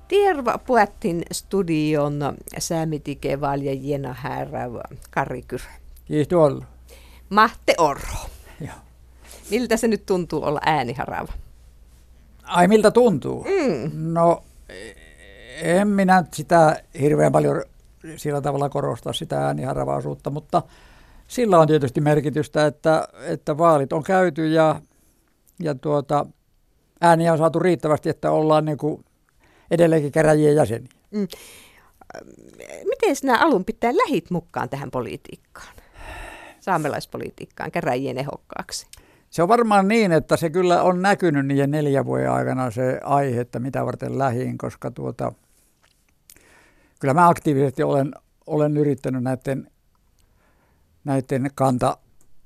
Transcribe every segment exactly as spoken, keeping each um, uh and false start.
Terva puettin studion säämitike valjajena härä Karri-Kyrö. Kiitos olla. Mahte Orro. Joo. Miltä se nyt tuntuu olla ääniharava? Ai miltä tuntuu? Mm. No en minä sitä hirveän paljon sillä tavalla korostaa sitä ääniharavaisuutta, mutta sillä on tietysti merkitystä, että, että vaalit on käyty ja, ja tuota, ääniä on saatu riittävästi, että ollaan niin kuin edelleenkin käräjien jäseniä. Mm. Miten sinä alun pitää lähit mukaan tähän politiikkaan, saamelaispolitiikkaan, käräjien ehokkaaksi? Se on varmaan niin, että se kyllä on näkynyt niiden neljän vuoden aikana se aihe, että mitä varten lähiin, koska tuota, kyllä mä aktiivisesti olen, olen yrittänyt näiden, näiden kanta,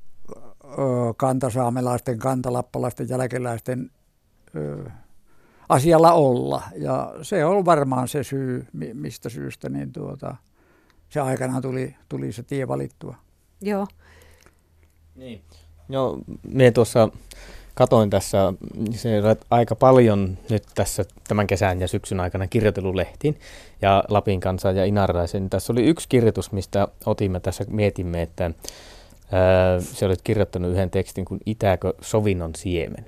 kantasaamelaisten, kantalappalaisten, jälkeläisten ö, asialla olla. Ja se on varmaan se syy, mistä syystä niin tuota, se aikana tuli, tuli se tie valittua. Joo. Niin. Joo, minä tuossa katoin tässä se aika paljon nyt tässä tämän kesän ja syksyn aikana kirjoitellut lehtiin ja Lapin Kansan ja Inarilaisen. Tässä oli yksi kirjoitus, mistä otimme tässä, mietimme, että ää, se olit kirjoittanut yhden tekstin kuin Itääkö sovinnon siemen.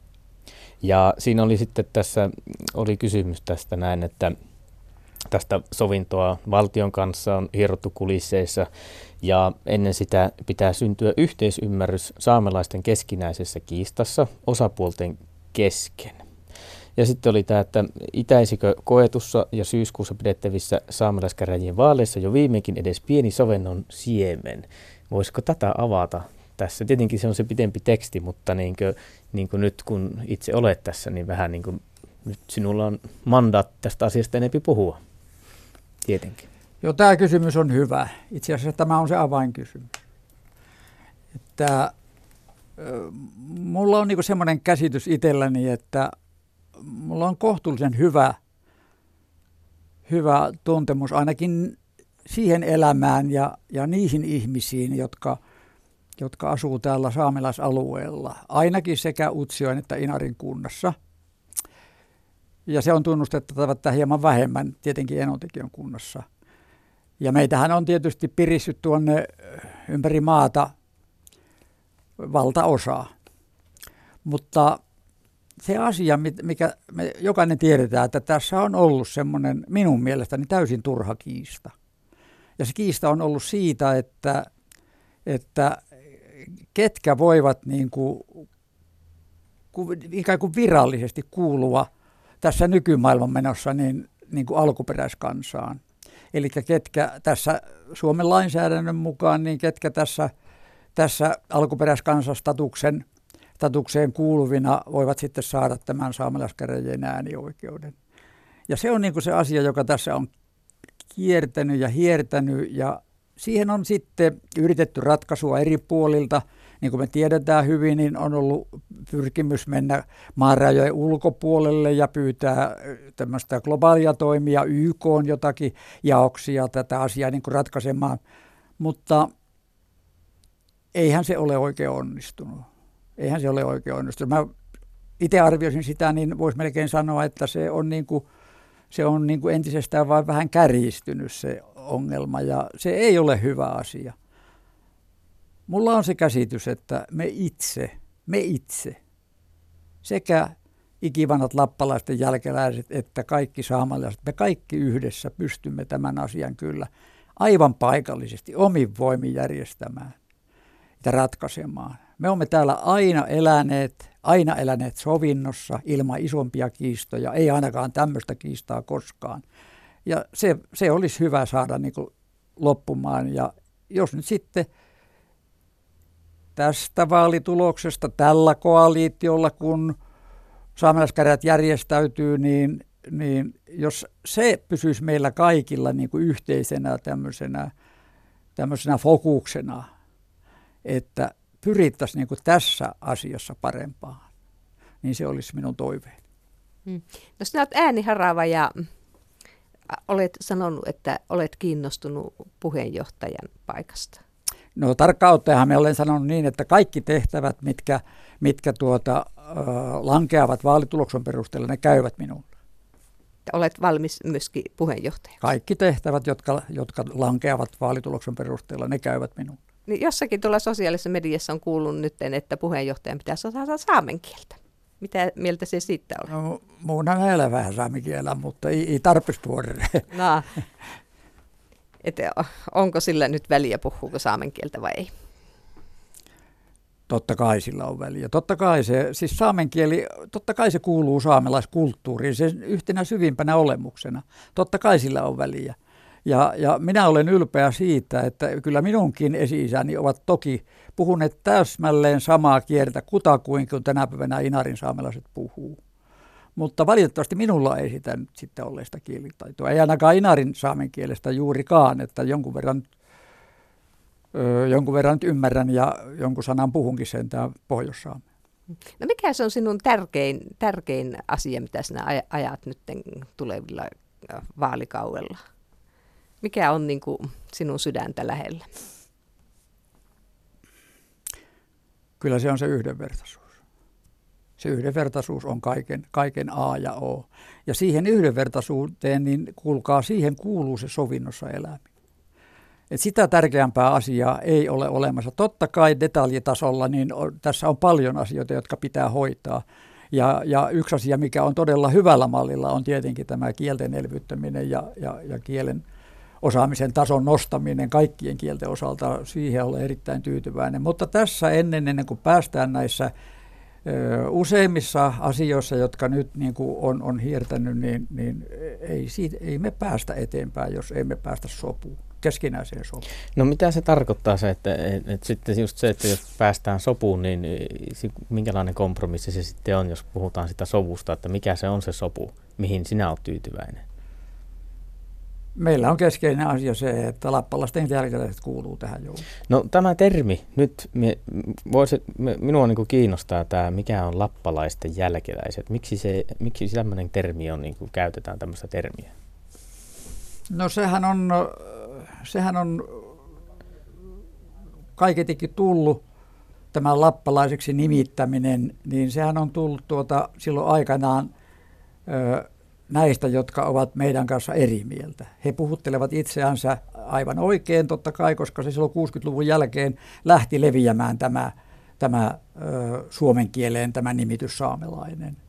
Ja siinä oli sitten tässä, oli kysymys tästä näin, että tästä sovintoa valtion kanssa on hierottu kulisseissa ja ennen sitä pitää syntyä yhteisymmärrys saamelaisten keskinäisessä kiistassa osapuolten kesken. Ja sitten oli tämä, että itäisikö koetussa ja syyskuussa pidettävissä saamelaiskäräjien vaaleissa jo viimeinkin edes pieni sovinnon siemen. Voisiko tätä avata tässä? Tietenkin se on se pitempi teksti, mutta niin kuin, niin kuin nyt kun itse olet tässä, niin vähän niin kuin nyt sinulla on mandaatti tästä asiasta enempi puhua. Tietenkin. Joo, tämä kysymys on hyvä. Itse asiassa tämä on se avainkysymys. Että, mulla on niinku semmoinen käsitys itselläni, että mulla on kohtuullisen hyvä, hyvä tuntemus ainakin siihen elämään ja, ja niihin ihmisiin, jotka, jotka asuu täällä saamelaisalueella. Ainakin sekä Utsjoen että Inarin kunnassa. Ja se on tunnustettava, että hieman vähemmän tietenkin Enontekiön kunnassa. Ja meitähän on tietysti pirissyt tuonne ympäri maata valtaosa. Mutta se asia, mikä me jokainen tiedetään, että tässä on ollut semmoinen minun mielestäni täysin turha kiista. Ja se kiista on ollut siitä, että, että ketkä voivat niin kuin, ikään kuin virallisesti kuulua tässä nykymaailman menossa niin, niin kuin alkuperäiskansaan. Eli ketkä tässä Suomen lainsäädännön mukaan, niin ketkä tässä, tässä alkuperäiskansastatuksen statukseen kuuluvina voivat sitten saada tämän saamelaiskäräjien äänioikeuden. Ja se on niin kuin se asia, joka tässä on kiertänyt ja hiertänyt, ja siihen on sitten yritetty ratkaisua eri puolilta. Niin kuin me tiedetään hyvin, niin on ollut pyrkimys mennä maanrajojen ulkopuolelle ja pyytää tämmöistä globaalia toimia, Y K:n jotakin jaoksia tätä asiaa niin kuin ratkaisemaan. Mutta eihän se ole oikein onnistunut. Eihän se ole oikein onnistunut. Mä itse arvioisin sitä, niin voisi melkein sanoa, että se on, niin kuin, se on niin kuin entisestään vain vähän kärjistynyt se ongelma, ja se ei ole hyvä asia. Mulla on se käsitys, että me itse, me itse, sekä ikivanhat lappalaisten jälkeläiset että kaikki saamelaiset, me kaikki yhdessä pystymme tämän asian kyllä aivan paikallisesti omin voimin järjestämään ja ratkaisemaan. Me olemme täällä aina eläneet, aina eläneet sovinnossa ilman isompia kiistoja, ei ainakaan tämmöistä kiistaa koskaan. Ja se, se olisi hyvä saada niin kuin loppumaan, ja jos nyt sitten tästä vaalituloksesta tällä koalitiolla, kun saamelaiskäräjät järjestäytyy, niin, niin jos se pysyisi meillä kaikilla niin kuin yhteisenä tämmöisenä, tämmöisenä fokuksena, että pyrittäisiin niin kuin tässä asiassa parempaan, niin se olisi minun toiveeni. Hmm. No sinä olet ääniharava ja olet sanonut, että olet kiinnostunut puheenjohtajan paikasta. No tarkkaan ottaenhan me olen sanonut niin, että kaikki tehtävät, mitkä, mitkä tuota, äh, lankeavat vaalituloksen perusteella, ne käyvät minulle. olet valmis myöskin puheenjohtajaksi. Kaikki tehtävät, jotka, jotka lankeavat vaalituloksen perusteella, ne käyvät minulle. Niin jossakin tuolla sosiaalisessa mediassa on kuullut nyt, että puheenjohtajan pitäisi osata saamen kieltä. Mitä mieltä se siitä on? No, muun on vielä vähän saamen kielä, mutta ei, ei tarpeeksi puolelle. No, että onko sillä nyt väliä, puhuuko saamen kieltä vai ei? Totta kai sillä on väliä. Totta kai se, siis saamen kieli, totta kai se kuuluu saamelaiskulttuuriin sen yhtenä syvimpänä olemuksena. Totta kai sillä on väliä. Ja, ja minä olen ylpeä siitä, että kyllä minunkin esi-isäni ovat toki puhuneet täsmälleen samaa kieltä kutakuinkin kuin tänä päivänä inarin saamelaiset puhuu. Mutta valitettavasti minulla ei sitä nyt sitten ole sitä kielitaitoa. Ei ainakaan inarin saamen kielestä juurikaan, että jonkun verran, öö, jonkun verran nyt ymmärrän ja jonkun sanan puhunkin sentään pohjois-saamea. No mikä se on sinun tärkein, tärkein asia, mitä sinä ajat nyt tulevilla vaalikaudella? Mikä on niin kuin sinun sydäntä lähellä? Kyllä se on se yhdenvertaisuus. Se yhdenvertaisuus on kaiken, kaiken A ja O. Ja siihen yhdenvertaisuuteen, niin kuulkaa, siihen kuuluu se sovinnossa eläminen. Et sitä tärkeämpää asiaa ei ole olemassa. Totta kai detaljitasolla niin on, tässä on paljon asioita, jotka pitää hoitaa. Ja, ja yksi asia, mikä on todella hyvällä mallilla, on tietenkin tämä kielten elvyttäminen ja, ja, ja kielen osaamisen tason nostaminen kaikkien kielten osalta. Siihen olen erittäin tyytyväinen. Mutta tässä ennen, ennen kuin päästään näissä ö, useimmissa asioissa, jotka nyt niin kuin on, on hiertänyt, niin, niin ei, siitä, ei me päästä eteenpäin, jos emme päästä sopuun. Keskinäiseen sopuun. No mitä se tarkoittaa se, että, että, että sitten just se, että jos päästään sopuun, niin minkälainen kompromissi se sitten on, jos puhutaan sitä sovusta, että mikä se on se sopu, mihin sinä olet tyytyväinen? Meillä on keskeinen asia se, että lappalaisten jälkeläiset kuuluu tähän joukkoon. No tämä termi, nyt me, voisi, me, minua niin kuin kiinnostaa tämä, mikä on lappalaisten jälkeläiset. Miksi, se, miksi tämmöinen termi on, niin kuin käytetään tämmöistä termiä? No sehän on, sehän on kaiketikin tullut, tämä lappalaiseksi nimittäminen, niin sehän on tullut tuota, silloin aikanaan ö, näistä, jotka ovat meidän kanssa eri mieltä. He puhuttelevat itseänsä aivan oikein, totta kai, koska se silloin kuusikymmentäluvun jälkeen lähti leviämään tämä, tämä ö, suomen kieleen tämä nimitys saamelainen.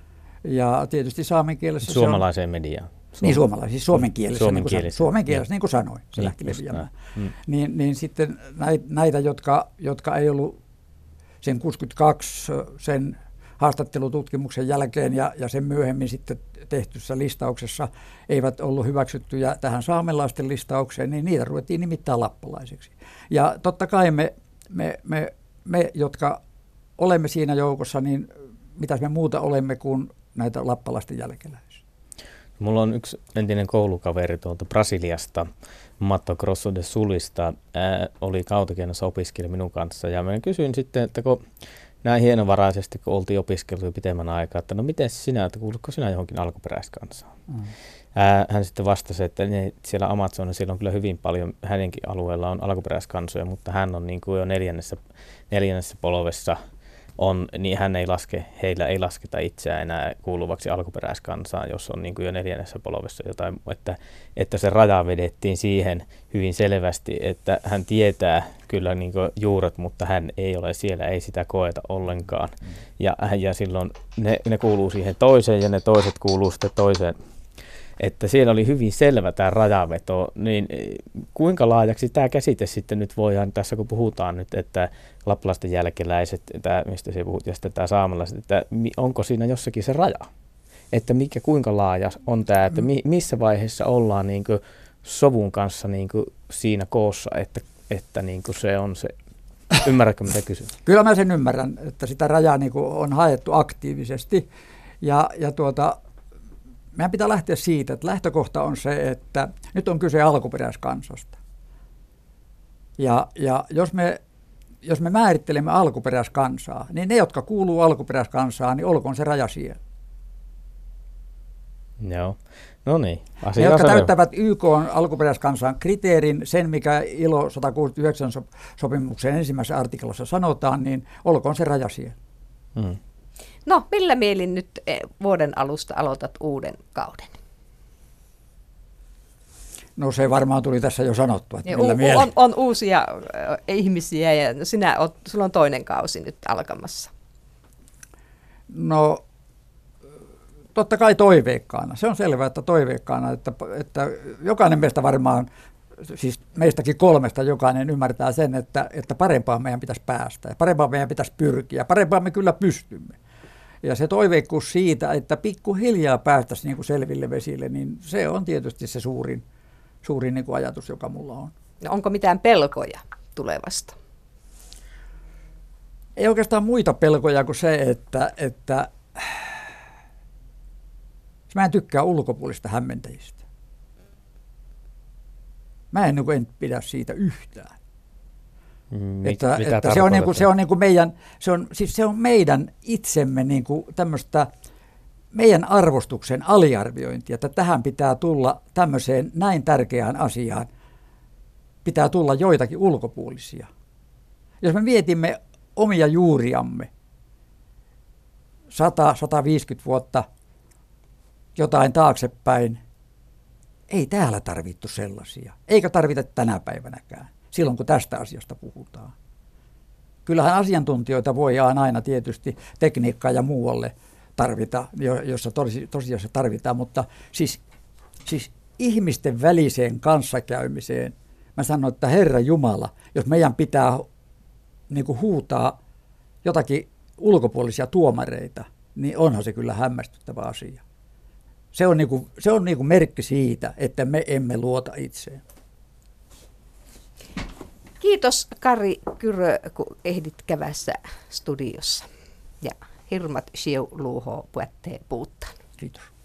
Ja tietysti saamen kielessä suomalaiseen se on, mediaan. Niin suomalaisessa, siis suomen kielessä, suomen niin kuin, kielessä. suomen kielessä, niin kuin sanoin, se niin, lähti leviämään. Mm. Niin, niin sitten näitä, jotka, jotka ei ollut sen kuusikymmentäkaksi sen haastattelututkimuksen jälkeen ja, ja sen myöhemmin sitten tehtyssä listauksessa eivät ollut hyväksyttyjä tähän saamelaisten listaukseen, niin niitä ruvettiin nimittäin lappalaiseksi. Ja totta kai me, me, me, me jotka olemme siinä joukossa, niin mitäs me muuta olemme kuin näitä lappalaisten jälkeläisiä. Mulla on yksi entinen koulukaveri tuolta Brasiliasta, Mato Grosso de Sulista, ää, oli Kautakienossa opiskelija minun kanssa. Ja mä kysyin sitten, että kun näin hienovaraisesti, kun oltiin opiskeltu jo pitemmän aikaa, että no miten sinä, että kuulutko sinä johonkin alkuperäiskansaan? Mm. Ää, hän sitten vastasi, että ne, siellä Amazonissa siellä on kyllä hyvin paljon, hänenkin alueella on alkuperäiskansoja, mutta hän on niin kuin jo neljännessä, neljännessä polvessa. On, niin hän ei laske, heillä ei lasketa itseään enää kuuluvaksi alkuperäiskansaan, jos on niin kuin jo neljännessä polvessa jotain, että, että se raja vedettiin siihen hyvin selvästi, että hän tietää kyllä niin kuin juuret, mutta hän ei ole siellä, ei sitä koeta ollenkaan. Ja, ja silloin ne, ne kuuluu siihen toiseen ja ne toiset kuuluu sitten toiseen. Että siellä oli hyvin selvä tämä rajaveto, niin kuinka laajaksi tämä käsite sitten nyt voidaan, tässä kun puhutaan nyt, että lappalaisten jälkeläiset, tämä, mistä se puhut, ja sitten tämä saamelaiset, että onko siinä jossakin se raja? Että mikä, kuinka laaja on tämä, että mi, missä vaiheessa ollaan niin kuin sovun kanssa niin kuin siinä koossa, että, että niin kuin se on se, ymmärrätkö mitä kysyn? Kyllä mä sen ymmärrän, että sitä rajaa niin kuin on haettu aktiivisesti ja, ja tuota... Meidän pitää lähteä siitä, että lähtökohta on se, että nyt on kyse alkuperäiskansasta. Ja, ja jos, me, jos me määrittelemme alkuperäiskansaa, niin ne, jotka kuuluu alkuperäiskansaan, niin olkoon se raja siellä. Joo, no niin. Ne, jotka täyttävät Y K:n alkuperäiskansan kriteerin, sen mikä I L O sata kuusikymmentäyhdeksän sopimuksen ensimmäisessä artiklassa sanotaan, niin olkoon se raja siellä. Hmm. No, millä mielin nyt vuoden alusta aloitat uuden kauden? No se varmaan tuli tässä jo sanottua. Että millä u- mieleen. on, on uusia äh, ihmisiä ja sinä oot, sulla on toinen kausi nyt alkamassa. No totta kai toiveikkaana. Se on selvää, että toiveikkaana, että, että jokainen meistä varmaan, siis meistäkin kolmesta jokainen ymmärtää sen, että, että parempaan meidän pitäisi päästä ja parempaan meidän pitäisi pyrkiä. Parempaan me kyllä pystymme. Ja se toiveikkuus siitä, että pikkuhiljaa päästäisiin niin kuin selville vesille, niin se on tietysti se suurin, suurin niin kuin ajatus, joka mulla on. No onko mitään pelkoja tulevasta? Ei oikeastaan muita pelkoja kuin se, että, että mä en tykkää ulkopuolista hämmentäjistä. Mä en, niin kuin, en pidä siitä yhtään. Mi- että, mitä että se on, niin kuin, se on, niin kuin meidän, se on, siis se on meidän itsemme niin kuin tämmöistä meidän arvostuksen aliarviointia, että tähän pitää tulla tämmöiseen näin tärkeään asiaan, pitää tulla joitakin ulkopuolisia. Jos me mietimme omia juuriamme sata sataviisikymmentä vuotta jotain taaksepäin, ei täällä tarvittu sellaisia, eikä tarvita tänä päivänäkään, silloin kun tästä asiasta puhutaan. Kyllähän asiantuntijoita voidaan aina tietysti tekniikkaa ja muualle tarvita, jossa tosiasiassa tarvitaan, mutta siis, siis ihmisten väliseen kanssakäymiseen, mä sanon, että Herra Jumala, jos meidän pitää niin kuin huutaa jotakin ulkopuolisia tuomareita, niin onhan se kyllä hämmästyttävä asia. Se on, niin kuin, se on niin kuin merkki siitä, että me emme luota itseen. Kiitos Kari Kyrö, kun ehdit kävässä studiossa. Ja hirmat sieu luuhoo puettee puuttaan. Kiitos.